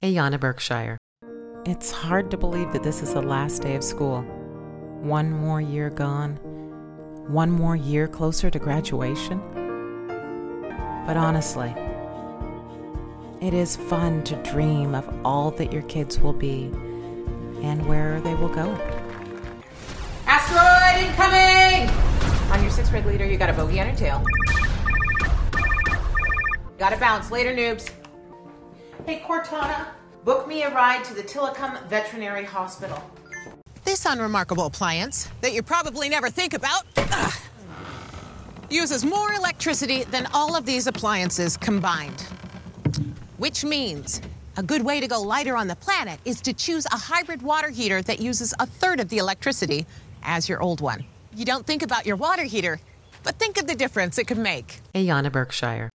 Ayana Berkshire. It's hard to believe that this is the last day of school. One more year gone. One more year closer to graduation. But honestly, it is fun to dream of all that your kids will be and where they will go. Asteroid incoming! On your 6th grade leader, you got a bogey on your tail. Gotta bounce. Later, noobs. Hey, Cortana, book me a ride to the Tillicum Veterinary Hospital. This unremarkable appliance that you probably never think about uses more electricity than all of these appliances combined. Which means a good way to go lighter on the planet is to choose a hybrid water heater that uses a third of the electricity as your old one. You don't think about your water heater, but think of the difference it could make. Ayana Berkshire.